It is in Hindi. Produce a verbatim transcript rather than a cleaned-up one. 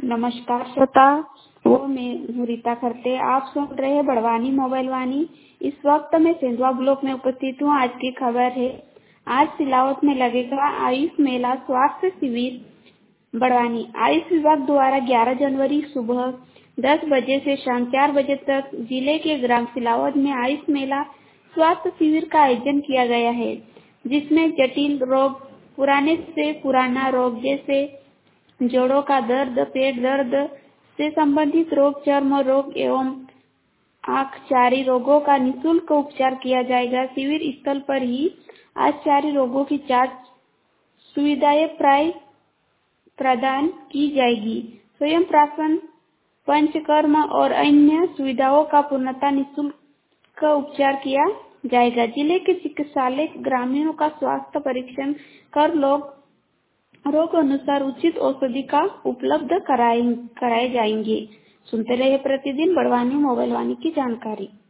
नमस्कार श्रोता, वो मैं हूँ रीता खरते। आप सुन रहे हैं बड़वानी मोबाइल वाणी। इस वक्त मैं सेंधवा ब्लॉक में उपस्थित हूँ। आज की खबर है, आज सिलावट में लगेगा आयुष मेला स्वास्थ्य शिविर बड़वानी। आयुष विभाग द्वारा ग्यारह जनवरी सुबह दस बजे से शाम चार बजे तक जिले के ग्राम सिलावट में आयुष मेला स्वास्थ्य शिविर का आयोजन किया गया है, जिसमें जटिल रोग, पुराने से पुराना रोग जैसे जोड़ों का दर्द, पेट दर्द से संबंधित रोग, चर्म रोग एवं आंखचारी रोगों का निःशुल्क उपचार किया जाएगा। शिविर स्थल पर ही आंखचारी रोगों की जांच सुविधाएं प्राय प्रदान की जाएगी। स्वयं प्राशन, पंचकर्म और अन्य सुविधाओं का पूर्णतः निःशुल्क उपचार किया जाएगा। जिले के चिकित्सालय ग्रामीणों का स्वास्थ्य परीक्षण कर लोग रोग अनुसार उचित औषधि का उपलब्ध कराए कराए जाएंगे। सुनते रहिए प्रतिदिन बड़वानी मोबाइल वाणी की जानकारी।